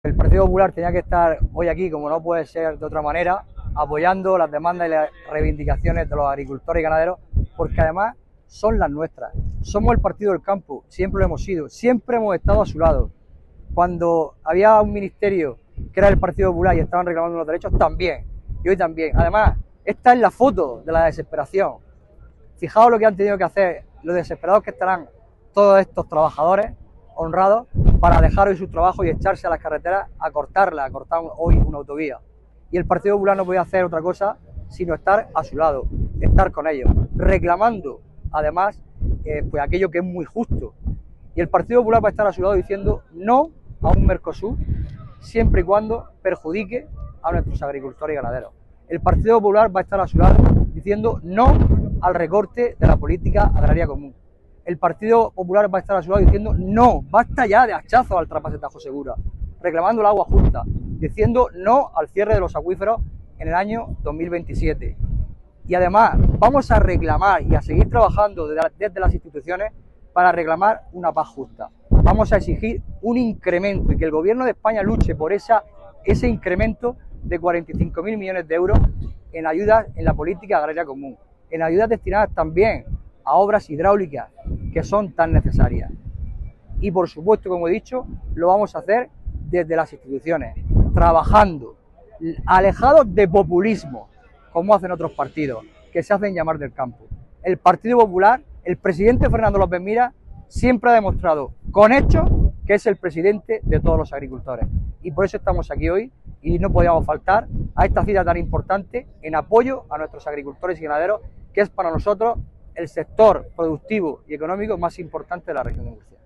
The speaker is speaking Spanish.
El Partido Popular tenía que estar hoy aquí, como no puede ser de otra manera, apoyando las demandas y las reivindicaciones de los agricultores y ganaderos, porque además son las nuestras. Somos el partido del campo, siempre lo hemos sido, siempre hemos estado a su lado. Cuando había un ministerio que era el Partido Popular y estaban reclamando los derechos, también, y hoy también. Además, esta es la foto de la desesperación. Fijaos lo que han tenido que hacer, lo desesperados que estarán todos estos trabajadores honrados para dejar hoy su trabajo y echarse a las carreteras a cortar hoy una autovía. Y el Partido Popular no podía hacer otra cosa sino estar a su lado, estar con ellos, reclamando además pues aquello que es muy justo. Y el Partido Popular va a estar a su lado diciendo no a un Mercosur siempre y cuando perjudique a nuestros agricultores y ganaderos. El Partido Popular va a estar a su lado diciendo no al recorte de la política agraria común. El Partido Popular va a estar a su lado diciendo no, basta ya de hachazos al trasvase Tajo Segura, reclamando el agua justa, diciendo no al cierre de los acuíferos en el año 2027. Y además vamos a reclamar y a seguir trabajando desde las instituciones para reclamar una paz justa. Vamos a exigir un incremento y que el Gobierno de España luche por ese incremento de 45.000 millones de euros en ayudas en la política agraria común, en ayudas destinadas también a obras hidráulicas que son tan necesarias. Y por supuesto, como he dicho, lo vamos a hacer desde las instituciones, trabajando, alejados de populismo, como hacen otros partidos, que se hacen llamar del campo. El Partido Popular, el presidente Fernando López Miras, siempre ha demostrado con hechos que es el presidente de todos los agricultores. Y por eso estamos aquí hoy y no podíamos faltar a esta cita tan importante en apoyo a nuestros agricultores y ganaderos, que es para nosotros el sector productivo y económico más importante de la región de Murcia.